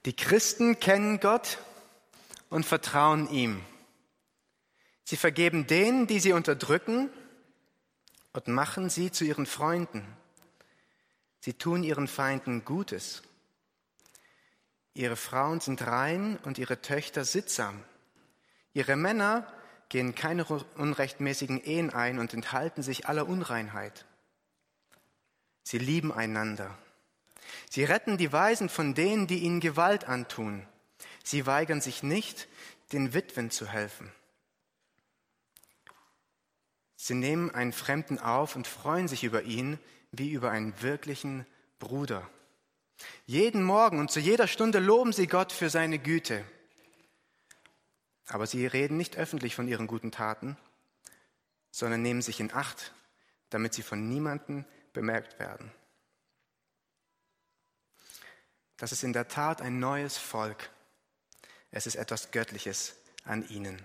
Die Christen kennen Gott und vertrauen ihm. Sie vergeben denen, die sie unterdrücken, und machen sie zu ihren Freunden. Sie tun ihren Feinden Gutes. Ihre Frauen sind rein und ihre Töchter sittsam. Ihre Männer gehen keine unrechtmäßigen Ehen ein und enthalten sich aller Unreinheit. Sie lieben einander. Sie retten die Waisen von denen, die ihnen Gewalt antun. Sie weigern sich nicht, den Witwen zu helfen. Sie nehmen einen Fremden auf und freuen sich über ihn wie über einen wirklichen Bruder. Jeden Morgen und zu jeder Stunde loben sie Gott für seine Güte. Aber sie reden nicht öffentlich von ihren guten Taten, sondern nehmen sich in Acht, damit sie von niemandem bemerkt werden. Das ist in der Tat ein neues Volk. Es ist etwas Göttliches an ihnen.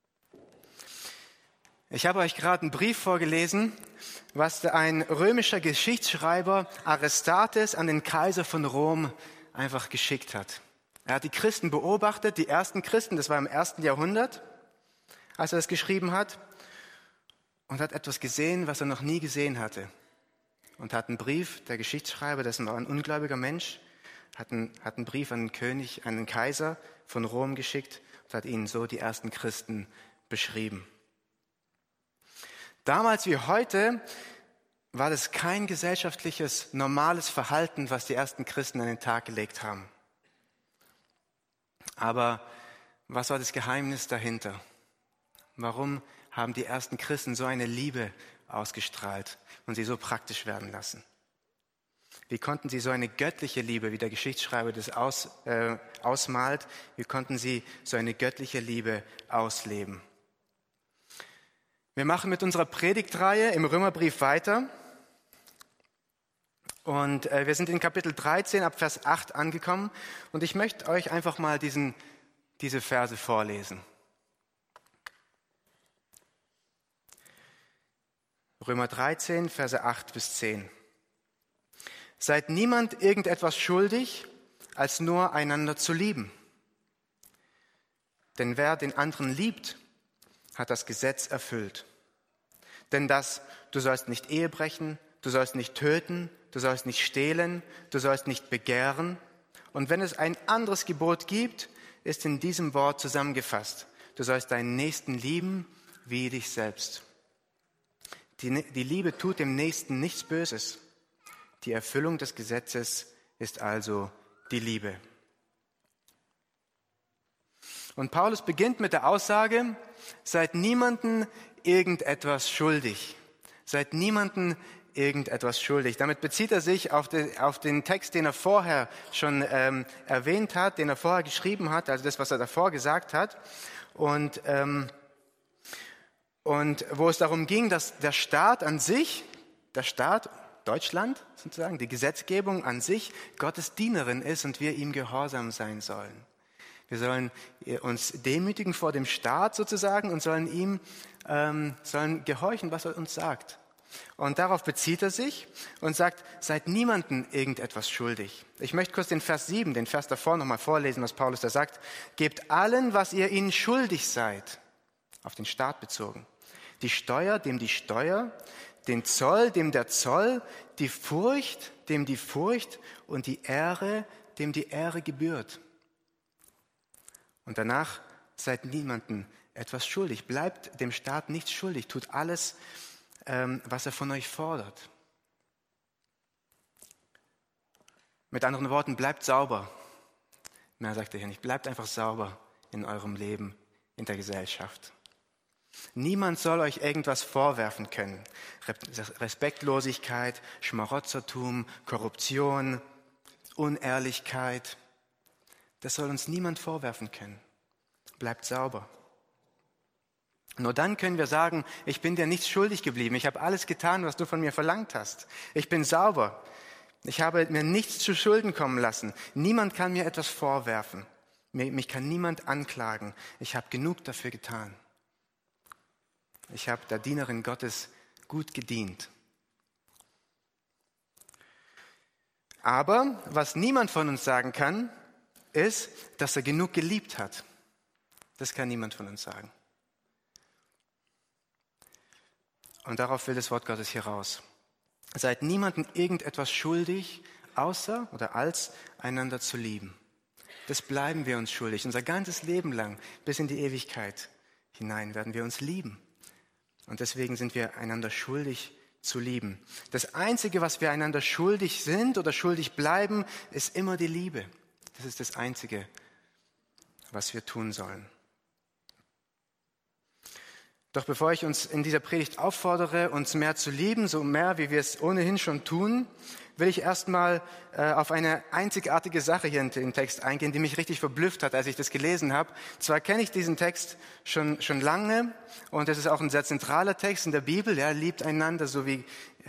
Ich habe euch gerade einen Brief vorgelesen, was ein römischer Geschichtsschreiber Aristates an den Kaiser von Rom einfach geschickt hat. Er hat die Christen beobachtet, die ersten Christen, das war im 1. Jahrhundert, als er das geschrieben hat, und hat etwas gesehen, was er noch nie gesehen hatte. Und hat einen Brief, der Geschichtsschreiber, das war ein ungläubiger Mensch, hat einen Brief an den König, an den Kaiser von Rom geschickt und hat ihnen so die ersten Christen beschrieben. Damals wie heute war das kein gesellschaftliches, normales Verhalten, was die ersten Christen an den Tag gelegt haben. Aber was war das Geheimnis dahinter? Warum haben die ersten Christen so eine Liebe ausgestrahlt und sie so praktisch werden lassen? Wie konnten sie so eine göttliche Liebe, wie der Geschichtsschreiber das ausmalt, wie konnten sie so eine göttliche Liebe ausleben? Wir machen mit unserer Predigtreihe im Römerbrief weiter und wir sind in Kapitel 13 ab Vers 8 angekommen und ich möchte euch einfach mal diese Verse vorlesen. Römer 13, Verse 8 bis 10. Seid niemand irgendetwas schuldig, als nur einander zu lieben. Denn wer den anderen liebt, hat das Gesetz erfüllt. Denn du sollst nicht Ehe brechen, du sollst nicht töten, du sollst nicht stehlen, du sollst nicht begehren. Und wenn es ein anderes Gebot gibt, ist in diesem Wort zusammengefasst. Du sollst deinen Nächsten lieben wie dich selbst. Die Liebe tut dem Nächsten nichts Böses. Die Erfüllung des Gesetzes ist also die Liebe. Und Paulus beginnt mit der Aussage, seid niemanden irgendetwas schuldig. Seid niemanden irgendetwas schuldig. Damit bezieht er sich auf den Text, den er vorher schon erwähnt hat, den er vorher geschrieben hat, also das, was er davor gesagt hat. Und wo es darum ging, dass der Staat an sich, Deutschland sozusagen, die Gesetzgebung an sich, Gottes Dienerin ist und wir ihm gehorsam sein sollen. Wir sollen uns demütigen vor dem Staat sozusagen und sollen gehorchen, was er uns sagt. Und darauf bezieht er sich und sagt, seid niemandem irgendetwas schuldig. Ich möchte kurz den Vers 7, den Vers davor nochmal vorlesen, was Paulus da sagt. Gebt allen, was ihr ihnen schuldig seid, auf den Staat bezogen. Die Steuer, dem die Steuer, den Zoll, dem der Zoll, die Furcht, dem die Furcht und die Ehre, dem die Ehre gebührt. Und danach seid niemandem etwas schuldig. Bleibt dem Staat nichts schuldig. Tut alles, was er von euch fordert. Mit anderen Worten, bleibt sauber. Mehr sagt er hier nicht. Bleibt einfach sauber in eurem Leben, in der Gesellschaft. Niemand soll euch irgendwas vorwerfen können. Respektlosigkeit, Schmarotzertum, Korruption, Unehrlichkeit. Das soll uns niemand vorwerfen können. Bleibt sauber. Nur dann können wir sagen, ich bin dir nichts schuldig geblieben. Ich habe alles getan, was du von mir verlangt hast. Ich bin sauber. Ich habe mir nichts zu Schulden kommen lassen. Niemand kann mir etwas vorwerfen. Mich kann niemand anklagen. Ich habe genug dafür getan. Ich habe der Dienerin Gottes gut gedient. Aber was niemand von uns sagen kann, ist, dass er genug geliebt hat. Das kann niemand von uns sagen. Und darauf will das Wort Gottes hier raus. Seid niemandem irgendetwas schuldig, außer oder als einander zu lieben. Das bleiben wir uns schuldig. Unser ganzes Leben lang, bis in die Ewigkeit hinein, werden wir uns lieben. Und deswegen sind wir einander schuldig zu lieben. Das Einzige, was wir einander schuldig sind oder schuldig bleiben, ist immer die Liebe. Das ist das Einzige, was wir tun sollen. Doch bevor ich uns in dieser Predigt auffordere, uns mehr zu lieben, so mehr, wie wir es ohnehin schon tun, will ich erstmal auf eine einzigartige Sache hier in den Text eingehen, die mich richtig verblüfft hat, als ich das gelesen habe. Zwar kenne ich diesen Text schon lange und es ist auch ein sehr zentraler Text in der Bibel, ja, liebt einander, so wie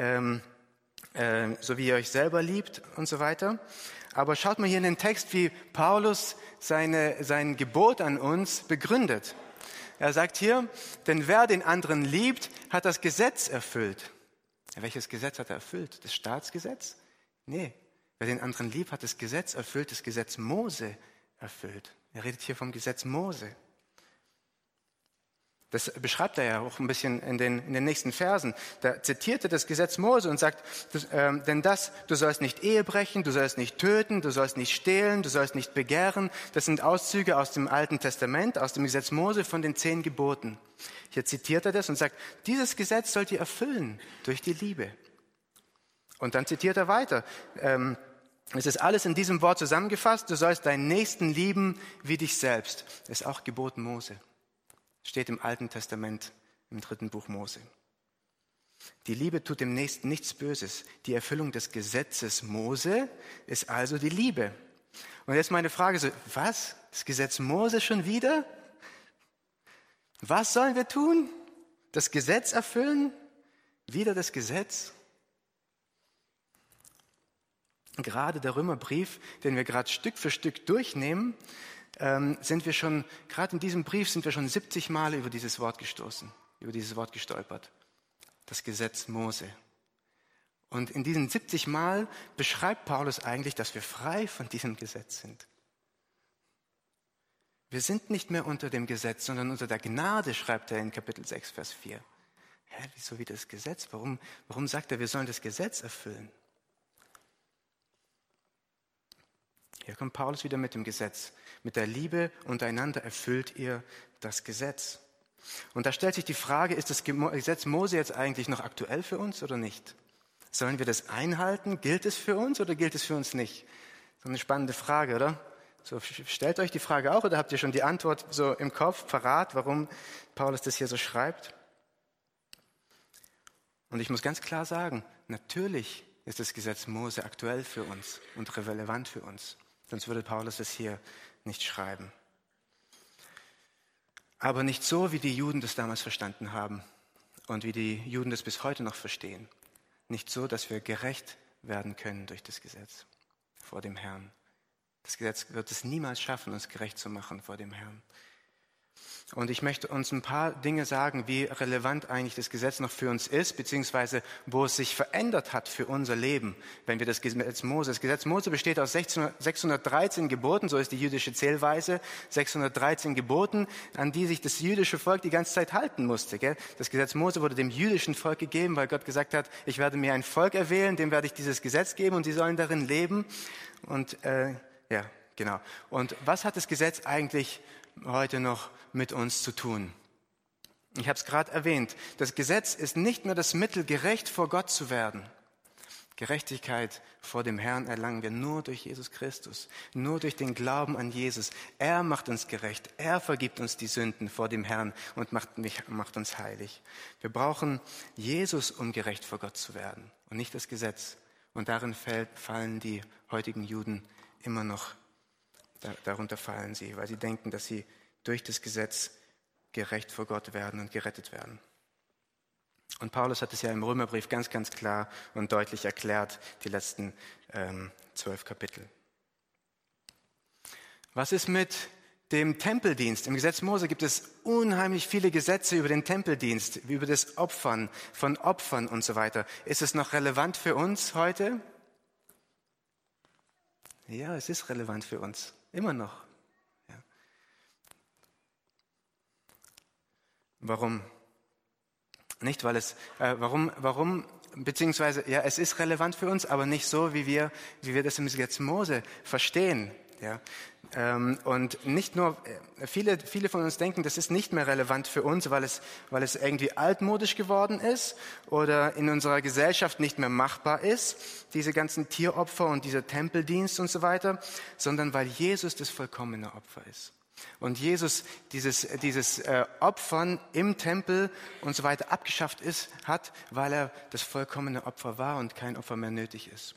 ihr euch selber liebt und so weiter. Aber schaut mal hier in den Text, wie Paulus sein Gebot an uns begründet. Er sagt hier, denn wer den anderen liebt, hat das Gesetz erfüllt. Ja, welches Gesetz hat er erfüllt? Das Staatsgesetz? Nee, wer den anderen liebt, hat das Gesetz erfüllt, das Gesetz Mose erfüllt. Er redet hier vom Gesetz Mose. Das beschreibt er ja auch ein bisschen in den nächsten Versen. Da zitiert er das Gesetz Mose und sagt, du sollst nicht Ehe brechen, du sollst nicht töten, du sollst nicht stehlen, du sollst nicht begehren. Das sind Auszüge aus dem Alten Testament, aus dem Gesetz Mose von den 10 Geboten. Hier zitiert er das und sagt, dieses Gesetz sollt ihr erfüllen durch die Liebe. Und dann zitiert er weiter. Es ist alles in diesem Wort zusammengefasst. Du sollst deinen Nächsten lieben wie dich selbst. Das ist auch Gebot Mose. Steht im Alten Testament, im 3. Buch Mose. Die Liebe tut dem Nächsten nichts Böses. Die Erfüllung des Gesetzes Mose ist also die Liebe. Und jetzt meine Frage so, was? Das Gesetz Mose schon wieder? Was sollen wir tun? Das Gesetz erfüllen? Wieder das Gesetz? Gerade der Römerbrief, den wir gerade Stück für Stück durchnehmen, sind wir schon, gerade in diesem Brief sind wir schon 70 Mal über dieses Wort gestoßen, über dieses Wort gestolpert. Das Gesetz Mose. Und in diesen 70 Mal beschreibt Paulus eigentlich, dass wir frei von diesem Gesetz sind. Wir sind nicht mehr unter dem Gesetz, sondern unter der Gnade, schreibt er in Kapitel 6, Vers 4. Wieso wie das Gesetz? Warum sagt er, wir sollen das Gesetz erfüllen? Hier kommt Paulus wieder mit dem Gesetz. Mit der Liebe untereinander erfüllt ihr das Gesetz. Und da stellt sich die Frage, ist das Gesetz Mose jetzt eigentlich noch aktuell für uns oder nicht? Sollen wir das einhalten? Gilt es für uns oder gilt es für uns nicht? So eine spannende Frage, oder? So, stellt euch die Frage auch oder habt ihr schon die Antwort so im Kopf parat, warum Paulus das hier so schreibt? Und ich muss ganz klar sagen, natürlich ist das Gesetz Mose aktuell für uns und relevant für uns. Sonst würde Paulus das hier nicht schreiben. Aber nicht so, wie die Juden das damals verstanden haben und wie die Juden das bis heute noch verstehen. Nicht so, dass wir gerecht werden können durch das Gesetz vor dem Herrn. Das Gesetz wird es niemals schaffen, uns gerecht zu machen vor dem Herrn. Und ich möchte uns ein paar Dinge sagen, wie relevant eigentlich das Gesetz noch für uns ist, beziehungsweise wo es sich verändert hat für unser Leben, wenn wir das Gesetz Mose besteht aus 613 Geboten, so ist die jüdische Zählweise, 613 Geboten, an die sich das jüdische Volk die ganze Zeit halten musste. Gell? Das Gesetz Mose wurde dem jüdischen Volk gegeben, weil Gott gesagt hat, ich werde mir ein Volk erwählen, dem werde ich dieses Gesetz geben und sie sollen darin leben. Und genau. Und was hat das Gesetz eigentlich heute noch mit uns zu tun? Ich habe es gerade erwähnt. Das Gesetz ist nicht mehr das Mittel, gerecht vor Gott zu werden. Gerechtigkeit vor dem Herrn erlangen wir nur durch Jesus Christus, nur durch den Glauben an Jesus. Er macht uns gerecht, er vergibt uns die Sünden vor dem Herrn und macht uns heilig. Wir brauchen Jesus, um gerecht vor Gott zu werden und nicht das Gesetz. Und darin fallen die heutigen Juden immer noch, darunter fallen sie, weil sie denken, dass sie durch das Gesetz gerecht vor Gott werden und gerettet werden. Und Paulus hat es ja im Römerbrief ganz, ganz klar und deutlich erklärt, die letzten 12 Kapitel. Was ist mit dem Tempeldienst? Im Gesetz Mose gibt es unheimlich viele Gesetze über den Tempeldienst, über das Opfern von Opfern und so weiter. Ist es noch relevant für uns heute? Ja, es ist relevant für uns. Immer noch. Ja. Warum? Nicht, weil es, beziehungsweise, ja, es ist relevant für uns, aber nicht so, wie wir das im Gesetz Mose verstehen. Ja. Und nicht nur, viele von uns denken, das ist nicht mehr relevant für uns, weil es irgendwie altmodisch geworden ist oder in unserer Gesellschaft nicht mehr machbar ist, diese ganzen Tieropfer und dieser Tempeldienst und so weiter, sondern weil Jesus das vollkommene Opfer ist. Und Jesus dieses Opfern im Tempel und so weiter abgeschafft hat, weil er das vollkommene Opfer war und kein Opfer mehr nötig ist.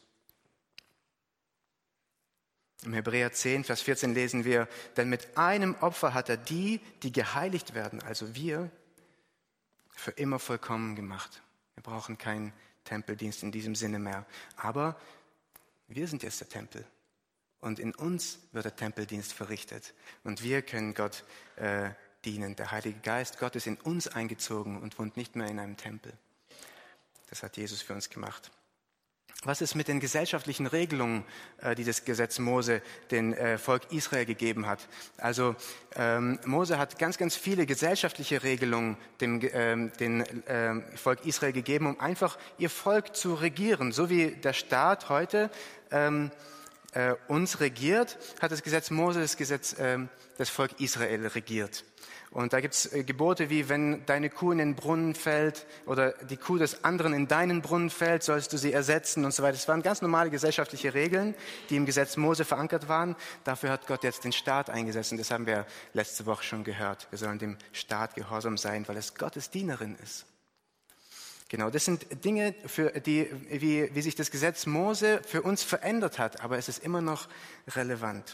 Im Hebräer 10, Vers 14 lesen wir, denn mit einem Opfer hat er die geheiligt werden, also wir, für immer vollkommen gemacht. Wir brauchen keinen Tempeldienst in diesem Sinne mehr. Aber wir sind jetzt der Tempel. Und in uns wird der Tempeldienst verrichtet. Und wir können Gott dienen. Der Heilige Geist Gottes ist in uns eingezogen und wohnt nicht mehr in einem Tempel. Das hat Jesus für uns gemacht. Was ist mit den gesellschaftlichen Regelungen, die das Gesetz Mose dem Volk Israel gegeben hat? Also Mose hat ganz, ganz viele gesellschaftliche Regelungen dem Volk Israel gegeben, um einfach ihr Volk zu regieren. So wie der Staat heute uns regiert, hat das Gesetz Mose das Volk Israel regiert. Und da gibt es Gebote wie, wenn deine Kuh in den Brunnen fällt oder die Kuh des anderen in deinen Brunnen fällt, sollst du sie ersetzen und so weiter. Das waren ganz normale gesellschaftliche Regeln, die im Gesetz Mose verankert waren. Dafür hat Gott jetzt den Staat eingesetzt und das haben wir letzte Woche schon gehört. Wir sollen dem Staat gehorsam sein, weil es Gottes Dienerin ist. Genau, das sind Dinge, wie sich das Gesetz Mose für uns verändert hat, aber es ist immer noch relevant.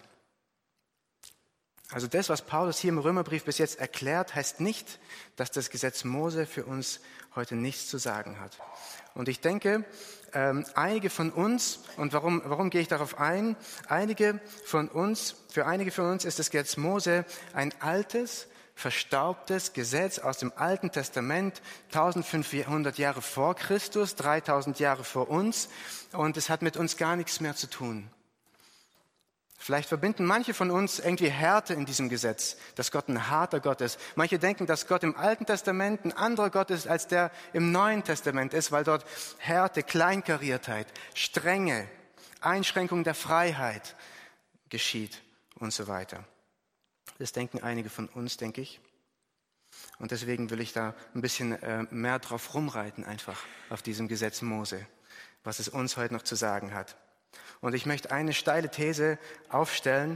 Also das, was Paulus hier im Römerbrief bis jetzt erklärt, heißt nicht, dass das Gesetz Mose für uns heute nichts zu sagen hat. Und ich denke, einige von uns, und warum gehe ich darauf ein? Für einige von uns ist das Gesetz Mose ein altes, verstaubtes Gesetz aus dem Alten Testament, 1500 Jahre vor Christus, 3000 Jahre vor uns, und es hat mit uns gar nichts mehr zu tun. Vielleicht verbinden manche von uns irgendwie Härte in diesem Gesetz, dass Gott ein harter Gott ist. Manche denken, dass Gott im Alten Testament ein anderer Gott ist, als der im Neuen Testament ist, weil dort Härte, Kleinkariertheit, Strenge, Einschränkung der Freiheit geschieht und so weiter. Das denken einige von uns, denke ich. Und deswegen will ich da ein bisschen mehr drauf rumreiten, einfach auf diesem Gesetz Mose, was es uns heute noch zu sagen hat. Und ich möchte eine steile These aufstellen,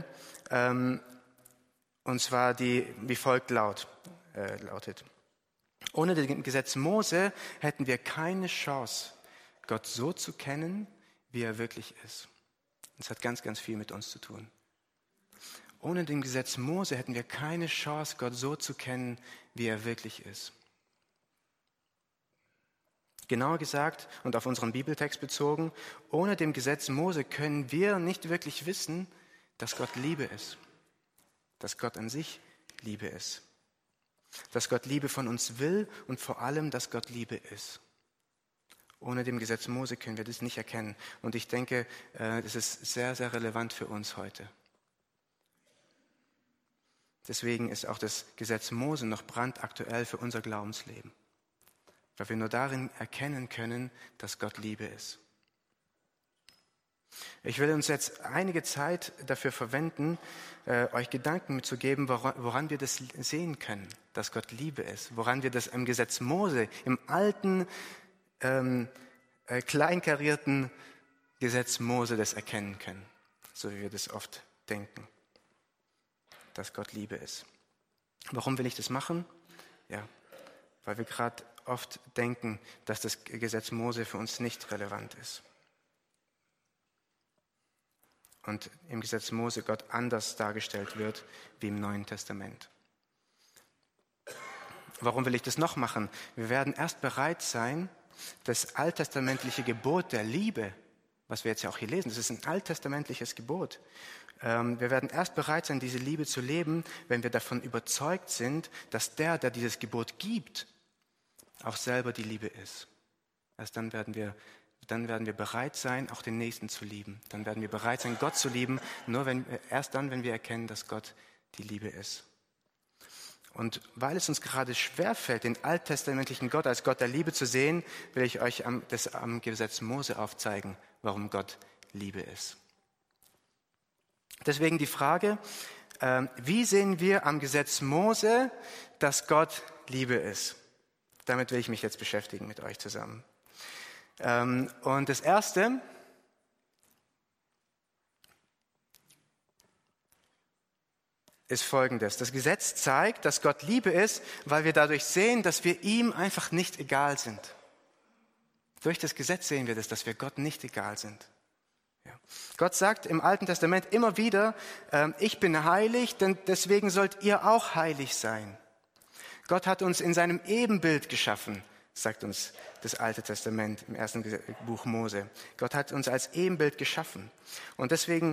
und zwar die wie folgt lautet. Ohne das Gesetz Mose hätten wir keine Chance, Gott so zu kennen, wie er wirklich ist. Das hat ganz, ganz viel mit uns zu tun. Ohne dem Gesetz Mose hätten wir keine Chance, Gott so zu kennen, wie er wirklich ist. Genauer gesagt und auf unseren Bibeltext bezogen, ohne dem Gesetz Mose können wir nicht wirklich wissen, dass Gott Liebe ist, dass Gott an sich Liebe ist, dass Gott Liebe von uns will und vor allem, dass Gott Liebe ist. Ohne dem Gesetz Mose können wir das nicht erkennen. Und ich denke, das ist sehr, sehr relevant für uns heute. Deswegen ist auch das Gesetz Mose noch brandaktuell für unser Glaubensleben. Weil wir nur darin erkennen können, dass Gott Liebe ist. Ich will uns jetzt einige Zeit dafür verwenden, euch Gedanken mitzugeben, woran wir das sehen können, dass Gott Liebe ist. Woran wir das im Gesetz Mose, im alten, kleinkarierten Gesetz Mose das erkennen können. So wie wir das oft denken, dass Gott Liebe ist. Warum will ich das machen? Ja, weil wir gerade oft denken, dass das Gesetz Mose für uns nicht relevant ist. Und im Gesetz Mose Gott anders dargestellt wird wie im Neuen Testament. Warum will ich das noch machen? Wir werden erst bereit sein, das alttestamentliche Gebot der Liebe, was wir jetzt ja auch hier lesen, das ist ein alttestamentliches Gebot. Wir werden erst bereit sein, diese Liebe zu leben, wenn wir davon überzeugt sind, dass der dieses Gebot gibt, auch selber die Liebe ist. Erst dann werden wir dann werden wir bereit sein, auch den Nächsten zu lieben. Dann werden wir bereit sein, Gott zu lieben, erst dann, wenn wir erkennen, dass Gott die Liebe ist. Und weil es uns gerade schwerfällt, den alttestamentlichen Gott als Gott der Liebe zu sehen, will ich euch am Gesetz Mose aufzeigen, warum Gott Liebe ist. Deswegen die Frage, wie sehen wir am Gesetz Mose, dass Gott Liebe ist? Damit will ich mich jetzt beschäftigen mit euch zusammen. Und das Erste ist Folgendes. Das Gesetz zeigt, dass Gott Liebe ist, weil wir dadurch sehen, dass wir ihm einfach nicht egal sind. Durch das Gesetz sehen wir das, dass wir Gott nicht egal sind. Ja. Gott sagt im Alten Testament immer wieder, ich bin heilig, denn deswegen sollt ihr auch heilig sein. Gott hat uns in seinem Ebenbild geschaffen, sagt uns das Alte Testament im ersten Buch Mose. Gott hat uns als Ebenbild geschaffen. Und deswegen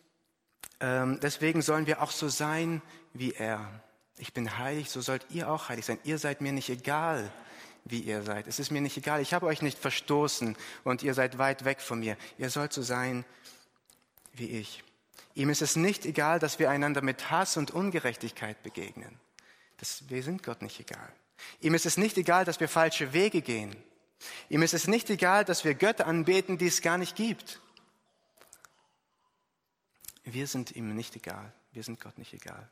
sollen wir auch so sein wie er. Ich bin heilig, so sollt ihr auch heilig sein. Ihr seid mir nicht egal, wie ihr seid. Es ist mir nicht egal. Ich habe euch nicht verstoßen und ihr seid weit weg von mir. Ihr sollt so sein wie ich. Ihm ist es nicht egal, dass wir einander mit Hass und Ungerechtigkeit begegnen. Wir sind Gott nicht egal. Ihm ist es nicht egal, dass wir falsche Wege gehen. Ihm ist es nicht egal, dass wir Götter anbeten, die es gar nicht gibt. Wir sind ihm nicht egal. Wir sind Gott nicht egal.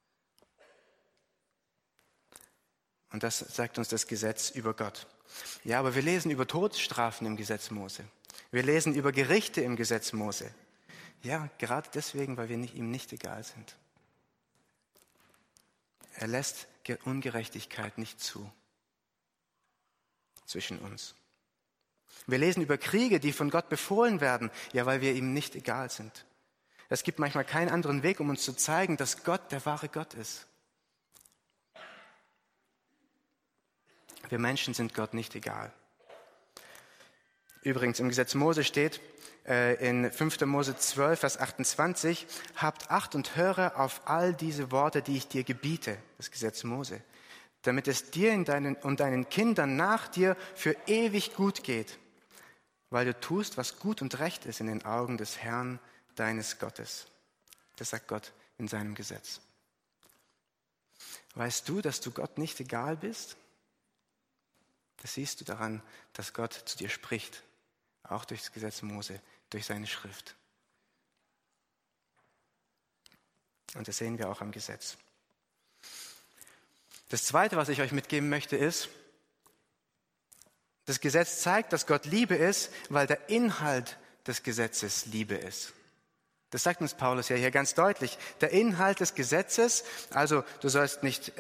Und das sagt uns das Gesetz über Gott. Ja, aber wir lesen über Todesstrafen im Gesetz Mose. Wir lesen über Gerichte im Gesetz Mose. Ja, gerade deswegen, weil wir ihm nicht egal sind. Er lässt Ungerechtigkeit nicht zu zwischen uns. Wir lesen über Kriege, die von Gott befohlen werden, ja, weil wir ihm nicht egal sind. Es gibt manchmal keinen anderen Weg, um uns zu zeigen, dass Gott der wahre Gott ist. Wir Menschen sind Gott nicht egal. Übrigens, im Gesetz Mose steht in 5. Mose 12, Vers 28, habt Acht und höre auf all diese Worte, die ich dir gebiete, das Gesetz Mose, damit es dir und deinen Kindern nach dir für ewig gut geht, weil du tust, was gut und recht ist in den Augen des Herrn, deines Gottes. Das sagt Gott in seinem Gesetz. Weißt du, dass du Gott nicht egal bist? Das siehst du daran, dass Gott zu dir spricht, auch durch das Gesetz Mose, durch seine Schrift. Und das sehen wir auch am Gesetz. Das Zweite, was ich euch mitgeben möchte, ist, das Gesetz zeigt, dass Gott Liebe ist, weil der Inhalt des Gesetzes Liebe ist. Das sagt uns Paulus ja hier ganz deutlich. Der Inhalt des Gesetzes, also du sollst nicht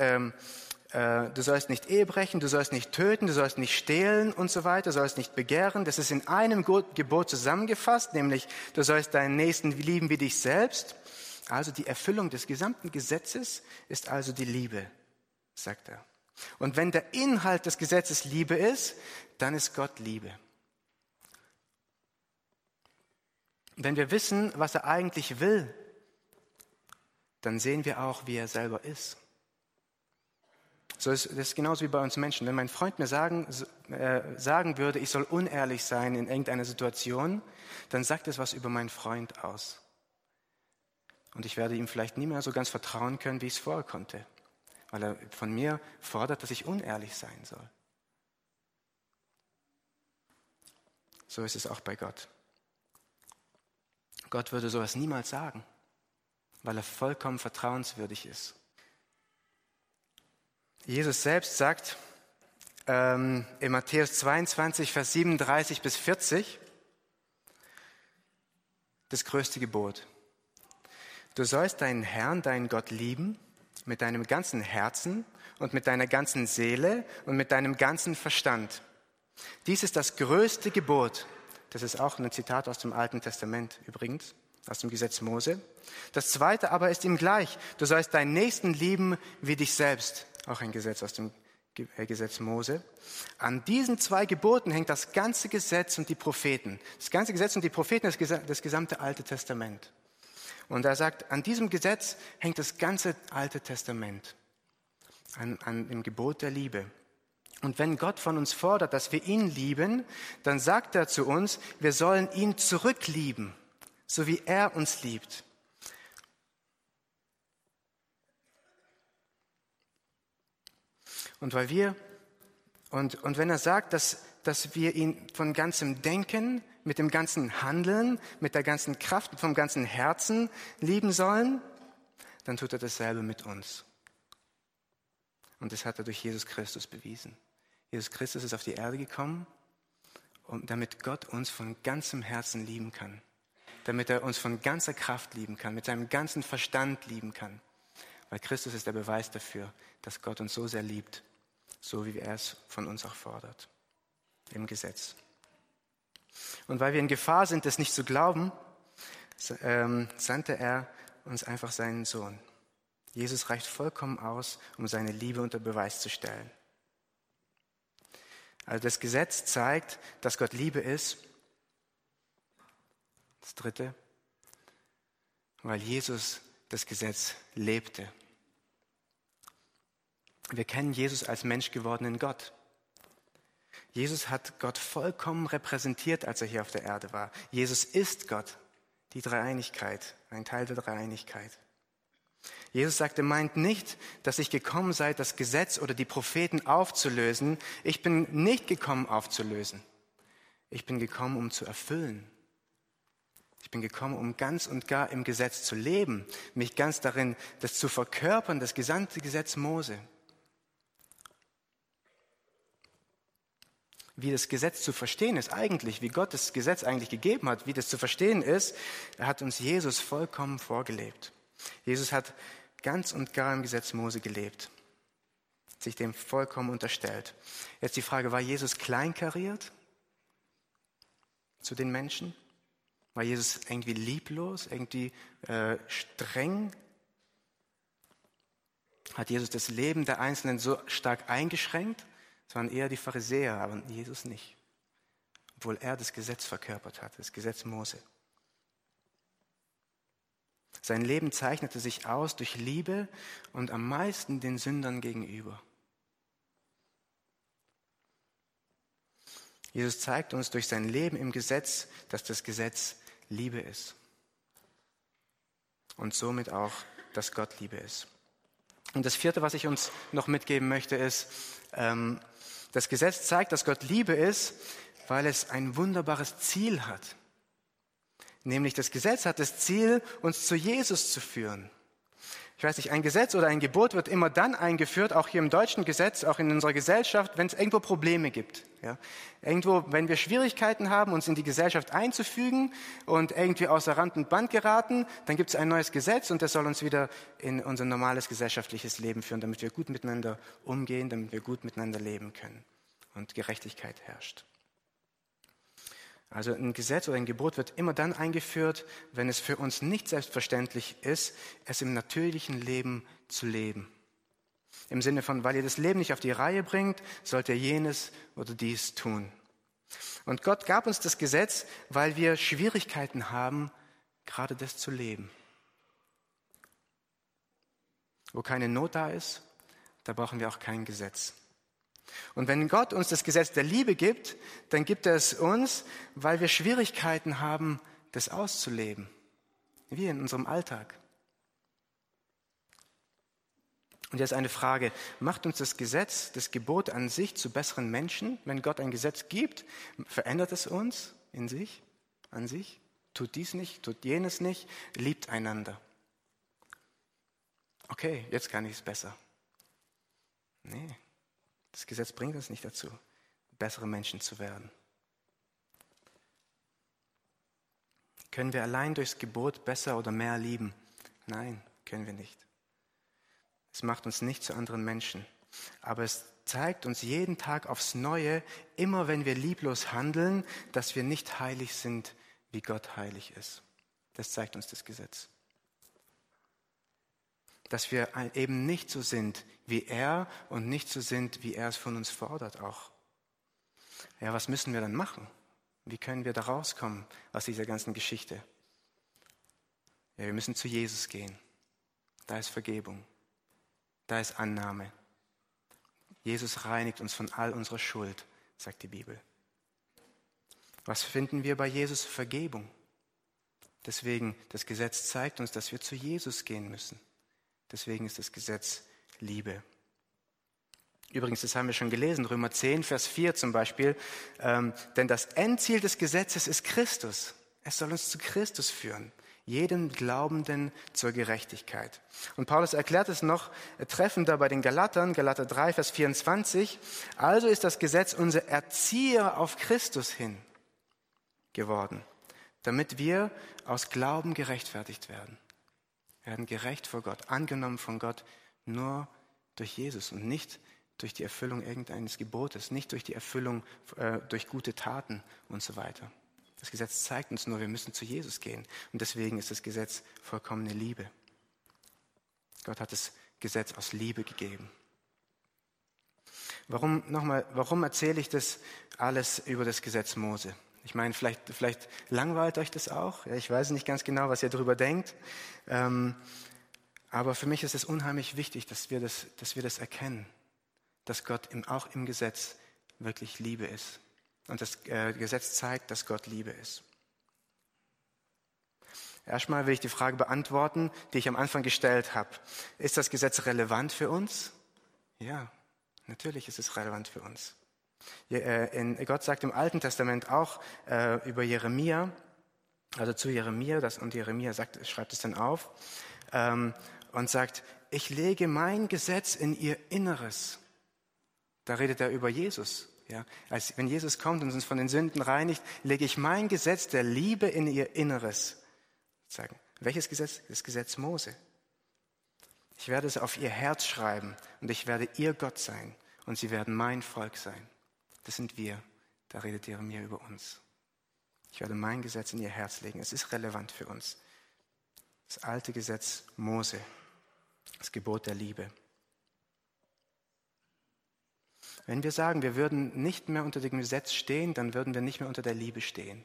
Ehe brechen, du sollst nicht töten, du sollst nicht stehlen und so weiter, du sollst nicht begehren. Das ist in einem Gebot zusammengefasst, nämlich du sollst deinen Nächsten lieben wie dich selbst. Also die Erfüllung des gesamten Gesetzes ist also die Liebe, sagt er. Und wenn der Inhalt des Gesetzes Liebe ist, dann ist Gott Liebe. Wenn wir wissen, was er eigentlich will, dann sehen wir auch, wie er selber ist. Das ist genauso wie bei uns Menschen. Wenn mein Freund mir sagen würde, ich soll unehrlich sein in irgendeiner Situation, dann sagt es was über meinen Freund aus. Und ich werde ihm vielleicht nie mehr so ganz vertrauen können, wie ich es vorher konnte, weil er von mir fordert, dass ich unehrlich sein soll. So ist es auch bei Gott. Gott würde sowas niemals sagen, weil er vollkommen vertrauenswürdig ist. Jesus selbst sagt in Matthäus 22, Vers 37 bis 40, das größte Gebot. Du sollst deinen Herrn, deinen Gott lieben, mit deinem ganzen Herzen und mit deiner ganzen Seele und mit deinem ganzen Verstand. Dies ist das größte Gebot. Das ist auch ein Zitat aus dem Alten Testament übrigens, aus dem Gesetz Mose. Das zweite aber ist ihm gleich. Du sollst deinen Nächsten lieben wie dich selbst. Auch ein Gesetz aus dem Gesetz Mose. An diesen zwei Geboten hängt das ganze Gesetz und die Propheten. Das ganze Gesetz und die Propheten ist das gesamte Alte Testament. Und er sagt, an diesem Gesetz hängt das ganze Alte Testament, an dem Gebot der Liebe. Und wenn Gott von uns fordert, dass wir ihn lieben, dann sagt er zu uns, wir sollen ihn zurücklieben, so wie er uns liebt. Und wenn er sagt, dass wir ihn von ganzem Denken, mit dem ganzen Handeln, mit der ganzen Kraft, vom ganzen Herzen lieben sollen, dann tut er dasselbe mit uns. Und das hat er durch Jesus Christus bewiesen. Jesus Christus ist auf die Erde gekommen, damit Gott uns von ganzem Herzen lieben kann. Damit er uns von ganzer Kraft lieben kann, mit seinem ganzen Verstand lieben kann. Weil Christus ist der Beweis dafür, dass Gott uns so sehr liebt, so wie er es von uns auch fordert, im Gesetz. Und weil wir in Gefahr sind, das nicht zu glauben, sandte er uns einfach seinen Sohn. Jesus reicht vollkommen aus, um seine Liebe unter Beweis zu stellen. Also das Gesetz zeigt, dass Gott Liebe ist. Das Dritte, weil Jesus das Gesetz lebte. Wir kennen Jesus als menschgewordenen Gott. Jesus hat Gott vollkommen repräsentiert, als er hier auf der Erde war. Jesus ist Gott, die Dreieinigkeit, ein Teil der Dreieinigkeit. Jesus sagte, meint nicht, dass ich gekommen sei, das Gesetz oder die Propheten aufzulösen. Ich bin nicht gekommen, aufzulösen. Ich bin gekommen, um zu erfüllen. Ich bin gekommen, um ganz und gar im Gesetz zu leben, mich ganz darin, das zu verkörpern, das gesamte Gesetz Mose. Wie das Gesetz zu verstehen ist eigentlich, wie Gott das Gesetz eigentlich gegeben hat, wie das zu verstehen ist, hat uns Jesus vollkommen vorgelebt. Jesus hat ganz und gar im Gesetz Mose gelebt, sich dem vollkommen unterstellt. Jetzt die Frage, war Jesus kleinkariert zu den Menschen? War Jesus irgendwie lieblos, irgendwie streng? Hat Jesus das Leben der Einzelnen so stark eingeschränkt? Es waren eher die Pharisäer, aber Jesus nicht. Obwohl er das Gesetz verkörpert hat, das Gesetz Mose. Sein Leben zeichnete sich aus durch Liebe und am meisten den Sündern gegenüber. Jesus zeigt uns durch sein Leben im Gesetz, dass das Gesetz Liebe ist. Und somit auch, dass Gott Liebe ist. Und das vierte, was ich uns noch mitgeben möchte, ist, das Gesetz zeigt, dass Gott Liebe ist, weil es ein wunderbares Ziel hat. Nämlich das Gesetz hat das Ziel, uns zu Jesus zu führen. Ich weiß nicht, ein Gesetz oder ein Gebot wird immer dann eingeführt, auch hier im deutschen Gesetz, auch in unserer Gesellschaft, wenn es irgendwo Probleme gibt. Ja? Irgendwo, wenn wir Schwierigkeiten haben, uns in die Gesellschaft einzufügen und irgendwie außer Rand und Band geraten, dann gibt es ein neues Gesetz und das soll uns wieder in unser normales gesellschaftliches Leben führen, damit wir gut miteinander umgehen, damit wir gut miteinander leben können und Gerechtigkeit herrscht. Also ein Gesetz oder ein Gebot wird immer dann eingeführt, wenn es für uns nicht selbstverständlich ist, es im natürlichen Leben zu leben. Im Sinne von, weil ihr das Leben nicht auf die Reihe bringt, sollt ihr jenes oder dies tun. Und Gott gab uns das Gesetz, weil wir Schwierigkeiten haben, gerade das zu leben. Wo keine Not da ist, da brauchen wir auch kein Gesetz. Und wenn Gott uns das Gesetz der Liebe gibt, dann gibt er es uns, weil wir Schwierigkeiten haben, das auszuleben. Wie in unserem Alltag. Und jetzt eine Frage, macht uns das Gesetz, das Gebot an sich zu besseren Menschen? Wenn Gott ein Gesetz gibt, verändert es uns in sich, an sich? Tut dies nicht, tut jenes nicht, liebt einander. Okay, jetzt kann ich es besser. Nee. Das Gesetz bringt uns nicht dazu, bessere Menschen zu werden. Können wir allein durchs Gebot besser oder mehr lieben? Nein, können wir nicht. Es macht uns nicht zu anderen Menschen. Aber es zeigt uns jeden Tag aufs Neue, immer wenn wir lieblos handeln, dass wir nicht heilig sind, wie Gott heilig ist. Das zeigt uns das Gesetz. Dass wir eben nicht so sind wie er und nicht so sind, wie er es von uns fordert auch. Ja, was müssen wir dann machen? Wie können wir da rauskommen aus dieser ganzen Geschichte? Ja, wir müssen zu Jesus gehen. Da ist Vergebung. Da ist Annahme. Jesus reinigt uns von all unserer Schuld, sagt die Bibel. Was finden wir bei Jesus? Vergebung. Deswegen, das Gesetz zeigt uns, dass wir zu Jesus gehen müssen. Deswegen ist das Gesetz Liebe. Übrigens, das haben wir schon gelesen, Römer 10, Vers 4 zum Beispiel. Denn das Endziel des Gesetzes ist Christus. Es soll uns zu Christus führen, jedem Glaubenden zur Gerechtigkeit. Und Paulus erklärt es noch treffender bei den Galatern, Galater 3, Vers 24. Also ist das Gesetz unser Erzieher auf Christus hin geworden, damit wir aus Glauben gerechtfertigt werden. Wir werden gerecht vor Gott, angenommen von Gott nur durch Jesus und nicht durch die Erfüllung irgendeines Gebotes, nicht durch die Erfüllung durch gute Taten und so weiter. Das Gesetz zeigt uns nur, wir müssen zu Jesus gehen. Und deswegen ist das Gesetz vollkommene Liebe. Gott hat das Gesetz aus Liebe gegeben. Warum erzähle ich das alles über das Gesetz Mose? Ich meine, vielleicht langweilt euch das auch. Ja, ich weiß nicht ganz genau, was ihr darüber denkt. Aber für mich ist es unheimlich wichtig, dass wir das erkennen, dass Gott auch im Gesetz wirklich Liebe ist. Und das Gesetz zeigt, dass Gott Liebe ist. Erstmal will ich die Frage beantworten, die ich am Anfang gestellt habe. Ist das Gesetz relevant für uns? Ja, natürlich ist es relevant für uns. Gott sagt im Alten Testament auch über Jeremia, also zu Jeremia, und Jeremia schreibt es dann auf und sagt, ich lege mein Gesetz in ihr Inneres. Da redet er über Jesus. Ja, wenn Jesus kommt und uns von den Sünden reinigt, lege ich mein Gesetz der Liebe in ihr Inneres. Sagen. Welches Gesetz? Das Gesetz Mose. Ich werde es auf ihr Herz schreiben und ich werde ihr Gott sein und sie werden mein Volk sein. Das sind wir. Da redet Jeremia über uns. Ich werde mein Gesetz in ihr Herz legen. Es ist relevant für uns. Das alte Gesetz Mose. Das Gebot der Liebe. Wenn wir sagen, wir würden nicht mehr unter dem Gesetz stehen, dann würden wir nicht mehr unter der Liebe stehen.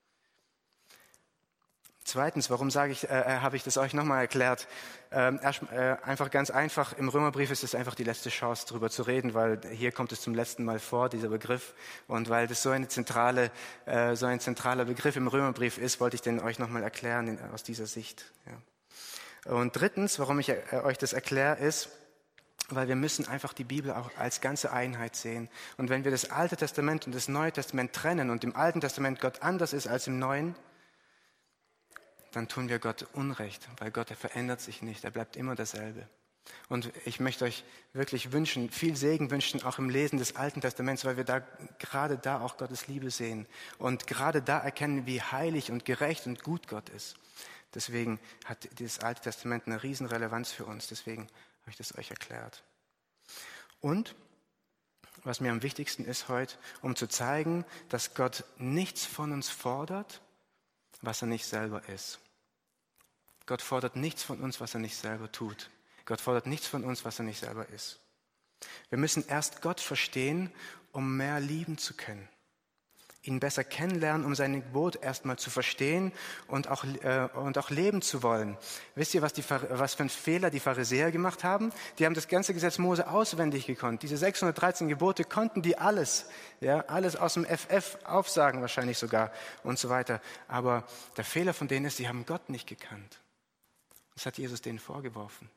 Zweitens, warum habe ich das euch nochmal erklärt? Einfach ganz einfach, im Römerbrief ist es einfach die letzte Chance, darüber zu reden, weil hier kommt es zum letzten Mal vor, dieser Begriff. Und weil das so ein zentraler Begriff im Römerbrief ist, wollte ich den euch nochmal erklären aus dieser Sicht. Ja. Und drittens, warum ich euch das erkläre, ist, weil wir müssen einfach die Bibel auch als ganze Einheit sehen. Und wenn wir das Alte Testament und das Neue Testament trennen und im Alten Testament Gott anders ist als im Neuen, dann tun wir Gott Unrecht, weil Gott, er verändert sich nicht, er bleibt immer derselbe. Und ich möchte euch wirklich wünschen, viel Segen wünschen, auch im Lesen des Alten Testaments, weil wir gerade da auch Gottes Liebe sehen und gerade da erkennen, wie heilig und gerecht und gut Gott ist. Deswegen hat das Alte Testament eine riesen Relevanz für uns, deswegen habe ich das euch erklärt. Und was mir am wichtigsten ist heute, um zu zeigen, dass Gott nichts von uns fordert, was er nicht selber ist. Gott fordert nichts von uns, was er nicht selber tut. Gott fordert nichts von uns, was er nicht selber ist. Wir müssen erst Gott verstehen, um mehr lieben zu können. Ihn besser kennenlernen, um sein Gebot erstmal zu verstehen und auch leben zu wollen. Wisst ihr, was für einen Fehler die Pharisäer gemacht haben? Die haben das ganze Gesetz Mose auswendig gekonnt. Diese 613 Gebote konnten die alles. Ja, alles aus dem FF aufsagen wahrscheinlich sogar und so weiter. Aber der Fehler von denen ist, sie haben Gott nicht gekannt. Das hat Jesus denen vorgeworfen.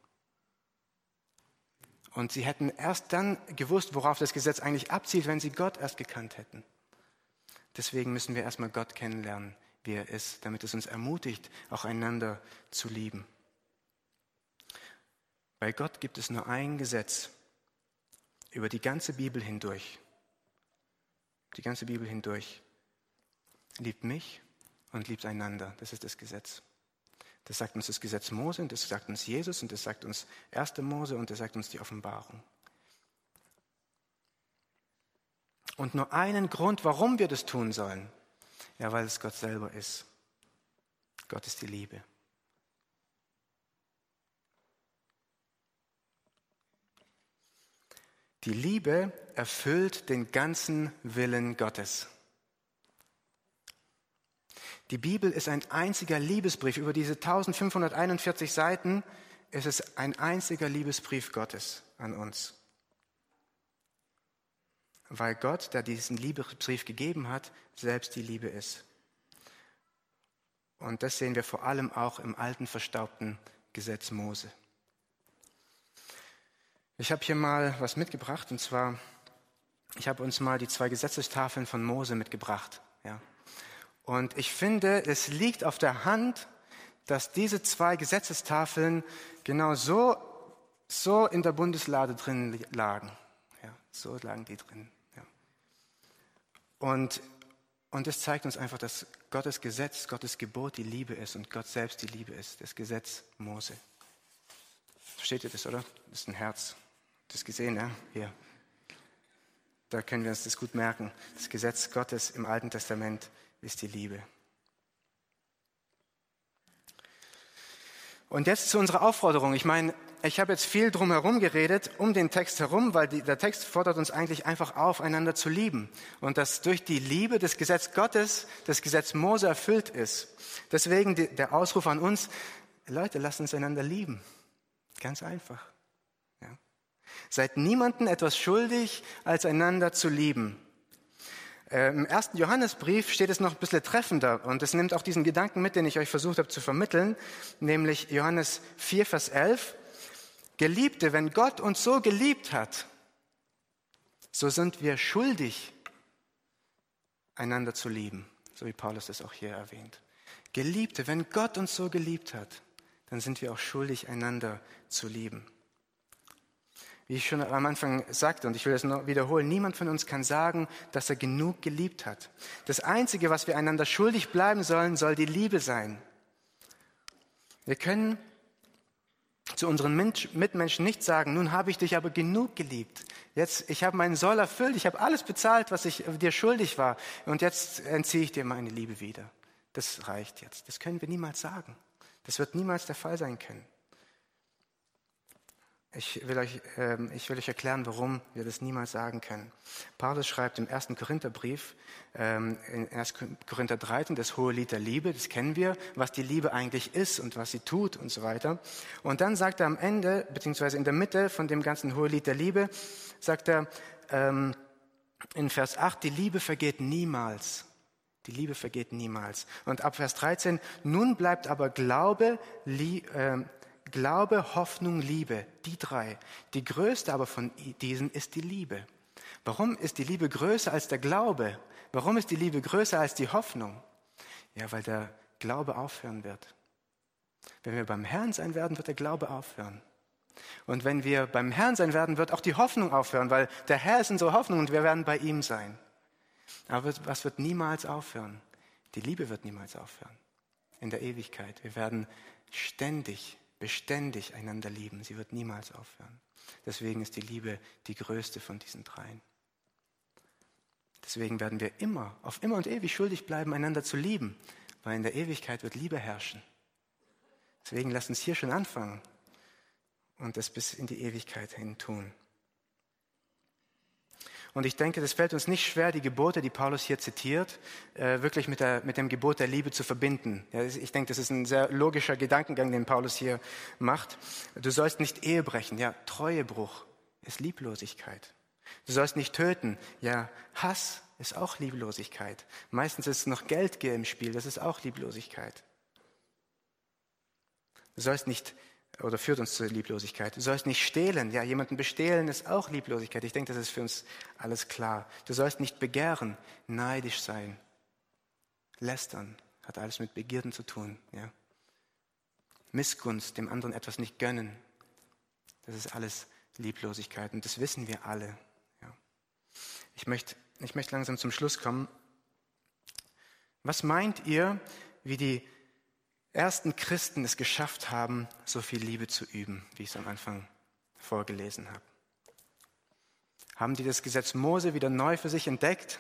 Und sie hätten erst dann gewusst, worauf das Gesetz eigentlich abzielt, wenn sie Gott erst gekannt hätten. Deswegen müssen wir erstmal Gott kennenlernen, wie er ist, damit es uns ermutigt, auch einander zu lieben. Bei Gott gibt es nur ein Gesetz über die ganze Bibel hindurch. Die ganze Bibel hindurch. Liebt mich und liebt einander. Das ist das Gesetz. Das sagt uns das Gesetz Mose und das sagt uns Jesus und das sagt uns 1. Mose und das sagt uns die Offenbarung. Und nur einen Grund, warum wir das tun sollen. Ja, weil es Gott selber ist. Gott ist die Liebe. Die Liebe erfüllt den ganzen Willen Gottes. Die Bibel ist ein einziger Liebesbrief. Über diese 1541 Seiten ist es ein einziger Liebesbrief Gottes an uns. weil Gott, der diesen Liebesbrief gegeben hat, selbst die Liebe ist. Und das sehen wir vor allem auch im alten, verstaubten Gesetz Mose. Ich habe hier mal was mitgebracht, und zwar, ich habe uns mal die 2 Gesetzestafeln von Mose mitgebracht. Ja. Und ich finde, es liegt auf der Hand, dass diese 2 Gesetzestafeln genau so in der Bundeslade drin lagen. Ja, so lagen die drin. Ja. Und es zeigt uns einfach, dass Gottes Gesetz, Gottes Gebot die Liebe ist und Gott selbst die Liebe ist, das Gesetz Mose. Versteht ihr das, oder? Das ist ein Herz. Das gesehen, ja? Hier. Da können wir uns das gut merken. Das Gesetz Gottes im Alten Testament ist die Liebe. Und jetzt zu unserer Aufforderung. Ich meine, ich habe jetzt viel drum herum geredet, um den Text herum, weil der Text fordert uns eigentlich einfach auf, einander zu lieben. Und dass durch die Liebe das Gesetz Gottes, das Gesetz Mose erfüllt ist. Deswegen der Ausruf an uns, Leute, lasst uns einander lieben. Ganz einfach. Ja. Seid niemandem etwas schuldig, als einander zu lieben. Im 1. Johannesbrief steht es noch ein bisschen treffender und es nimmt auch diesen Gedanken mit, den ich euch versucht habe zu vermitteln, nämlich Johannes 4, Vers 11. Geliebte, wenn Gott uns so geliebt hat, so sind wir schuldig, einander zu lieben, so wie Paulus es auch hier erwähnt. Geliebte, wenn Gott uns so geliebt hat, dann sind wir auch schuldig, einander zu lieben. Wie ich schon am Anfang sagte, und ich will das noch wiederholen, niemand von uns kann sagen, dass er genug geliebt hat. Das Einzige, was wir einander schuldig bleiben sollen, soll die Liebe sein. Wir können zu unseren Mitmenschen nicht sagen, nun habe ich dich aber genug geliebt. Jetzt, ich habe meinen Soll erfüllt, ich habe alles bezahlt, was ich dir schuldig war. Und jetzt entziehe ich dir meine Liebe wieder. Das reicht jetzt. Das können wir niemals sagen. Das wird niemals der Fall sein können. Ich will euch erklären, warum wir das niemals sagen können. Paulus schreibt im 1. Korintherbrief, in 1. Korinther 13, das hohe Lied der Liebe, das kennen wir, was die Liebe eigentlich ist und was sie tut und so weiter. Und dann sagt er am Ende, beziehungsweise in der Mitte von dem ganzen hohe Lied der Liebe, sagt er in Vers 8, die Liebe vergeht niemals. Die Liebe vergeht niemals. Und ab Vers 13, nun bleibt aber Glaube, Hoffnung, Liebe, die 3. Die größte aber von diesen ist die Liebe. Warum ist die Liebe größer als der Glaube? Warum ist die Liebe größer als die Hoffnung? Ja, weil der Glaube aufhören wird. Wenn wir beim Herrn sein werden, wird der Glaube aufhören. Und wenn wir beim Herrn sein werden, wird auch die Hoffnung aufhören, weil der Herr ist unsere Hoffnung und wir werden bei ihm sein. Aber was wird niemals aufhören? Die Liebe wird niemals aufhören. In der Ewigkeit. Wir werden beständig einander lieben. Sie wird niemals aufhören. Deswegen ist die Liebe die größte von diesen 3. Deswegen werden wir auf immer und ewig schuldig bleiben, einander zu lieben, weil in der Ewigkeit wird Liebe herrschen. Deswegen lasst uns hier schon anfangen und das bis in die Ewigkeit hin tun. Und ich denke, das fällt uns nicht schwer, die Gebote, die Paulus hier zitiert, wirklich mit dem Gebot der Liebe zu verbinden. Ja, ich denke, das ist ein sehr logischer Gedankengang, den Paulus hier macht. Du sollst nicht Ehe brechen. Ja, Treuebruch ist Lieblosigkeit. Du sollst nicht töten. Ja, Hass ist auch Lieblosigkeit. Meistens ist noch Geldgier im Spiel. Das ist auch Lieblosigkeit. Du sollst nicht, oder führt uns zur Lieblosigkeit. Du sollst nicht stehlen. Ja, jemanden bestehlen ist auch Lieblosigkeit. Ich denke, das ist für uns alles klar. Du sollst nicht begehren, neidisch sein. Lästern hat alles mit Begierden zu tun. Ja. Missgunst, dem anderen etwas nicht gönnen. Das ist alles Lieblosigkeit und das wissen wir alle. Ja. Ich möchte langsam zum Schluss kommen. Was meint ihr, wie die ersten Christen es geschafft haben, so viel Liebe zu üben, wie ich es am Anfang vorgelesen habe? Haben die das Gesetz Mose wieder neu für sich entdeckt?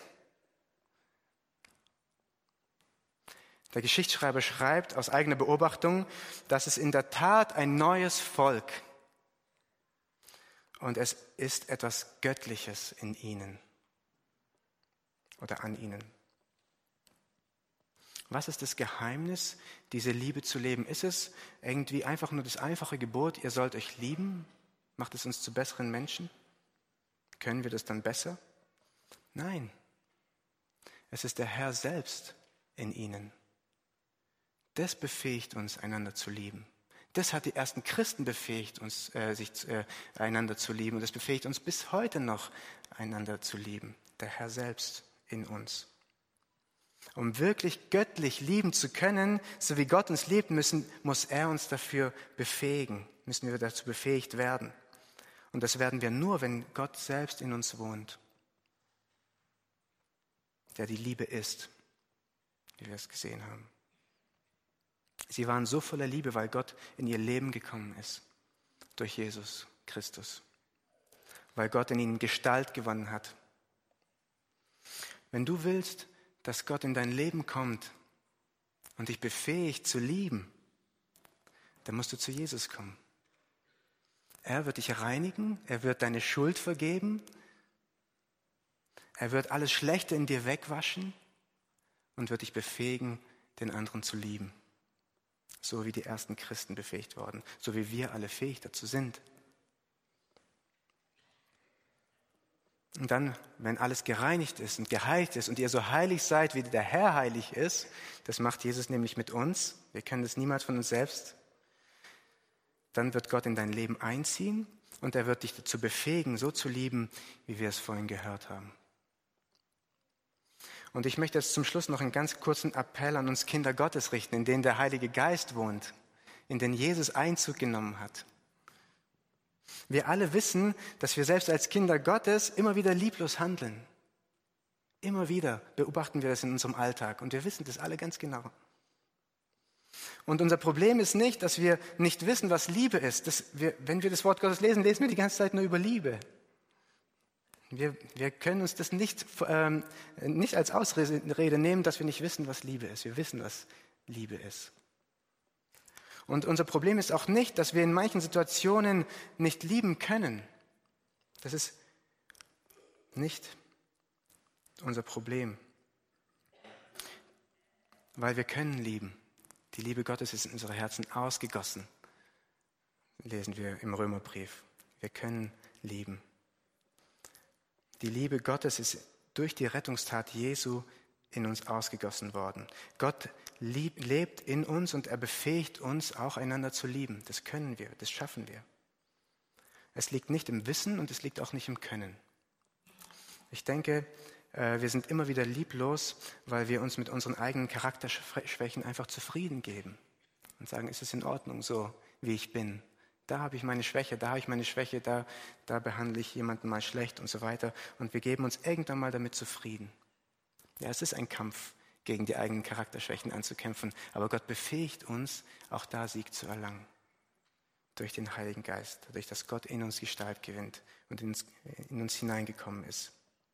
Der Geschichtsschreiber schreibt aus eigener Beobachtung, dass es in der Tat ein neues Volk und es ist etwas Göttliches in ihnen oder an ihnen. Was ist das Geheimnis, diese Liebe zu leben? Ist es irgendwie einfach nur das einfache Gebot, ihr sollt euch lieben? Macht es uns zu besseren Menschen? Können wir das dann besser? Nein, es ist der Herr selbst in ihnen. Das befähigt uns, einander zu lieben. Das hat die ersten Christen befähigt, uns einander zu lieben. Und das befähigt uns bis heute noch, einander zu lieben. Der Herr selbst in uns. Um wirklich göttlich lieben zu können, so wie Gott uns liebt, muss er uns dafür befähigen. Müssen wir dazu befähigt werden. Und das werden wir nur, wenn Gott selbst in uns wohnt. Der die Liebe ist, wie wir es gesehen haben. Sie waren so voller Liebe, weil Gott in ihr Leben gekommen ist, durch Jesus Christus. Weil Gott in ihnen Gestalt gewonnen hat. Wenn du willst, dass Gott in dein Leben kommt und dich befähigt zu lieben, dann musst du zu Jesus kommen. Er wird dich reinigen, er wird deine Schuld vergeben, er wird alles Schlechte in dir wegwaschen und wird dich befähigen, den anderen zu lieben. So wie die ersten Christen befähigt wurden, so wie wir alle fähig dazu sind. Und dann, wenn alles gereinigt ist und geheiligt ist und ihr so heilig seid, wie der Herr heilig ist, das macht Jesus nämlich mit uns, wir können das niemals von uns selbst, dann wird Gott in dein Leben einziehen und er wird dich dazu befähigen, so zu lieben, wie wir es vorhin gehört haben. Und ich möchte jetzt zum Schluss noch einen ganz kurzen Appell an uns Kinder Gottes richten, in denen der Heilige Geist wohnt, in denen Jesus Einzug genommen hat. Wir alle wissen, dass wir selbst als Kinder Gottes immer wieder lieblos handeln. Immer wieder beobachten wir das in unserem Alltag und wir wissen das alle ganz genau. Und unser Problem ist nicht, dass wir nicht wissen, was Liebe ist. Wenn wir das Wort Gottes lesen, lesen wir die ganze Zeit nur über Liebe. Wir können uns das nicht als Ausrede nehmen, dass wir nicht wissen, was Liebe ist. Wir wissen, was Liebe ist. Und unser Problem ist auch nicht, dass wir in manchen Situationen nicht lieben können. Das ist nicht unser Problem. Weil wir können lieben. Die Liebe Gottes ist in unsere Herzen ausgegossen. Lesen wir im Römerbrief. Wir können lieben. Die Liebe Gottes ist durch die Rettungstat Jesu in uns ausgegossen worden. Gott lebt in uns und er befähigt uns, auch einander zu lieben. Das können wir, das schaffen wir. Es liegt nicht im Wissen und es liegt auch nicht im Können. Ich denke, wir sind immer wieder lieblos, weil wir uns mit unseren eigenen Charakterschwächen einfach zufrieden geben und sagen, es ist in Ordnung so, wie ich bin. Da habe ich meine Schwäche, da behandle ich jemanden mal schlecht und so weiter. Und wir geben uns irgendwann mal damit zufrieden. Ja, es ist ein Kampf, gegen die eigenen Charakterschwächen anzukämpfen. Aber Gott befähigt uns, auch da Sieg zu erlangen. Durch den Heiligen Geist, dadurch, dass Gott in uns Gestalt gewinnt und in uns hineingekommen ist.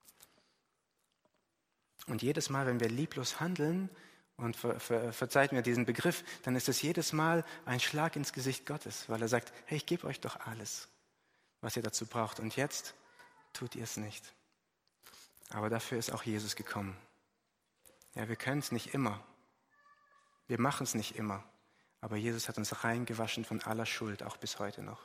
Und jedes Mal, wenn wir lieblos handeln, und verzeiht mir diesen Begriff, dann ist es jedes Mal ein Schlag ins Gesicht Gottes, weil er sagt, hey, ich gebe euch doch alles, was ihr dazu braucht. Und jetzt tut ihr es nicht. Aber dafür ist auch Jesus gekommen. Ja, wir können es nicht immer. Wir machen es nicht immer. Aber Jesus hat uns reingewaschen von aller Schuld, auch bis heute noch.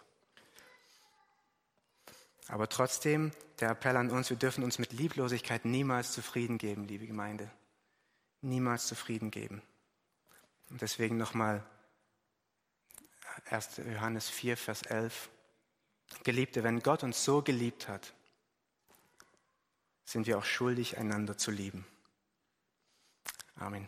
Aber trotzdem, der Appell an uns, wir dürfen uns mit Lieblosigkeit niemals zufrieden geben, liebe Gemeinde. Niemals zufrieden geben. Und deswegen nochmal 1. Johannes 4, Vers 11. Geliebte, wenn Gott uns so geliebt hat, sind wir auch schuldig, einander zu lieben. Amen.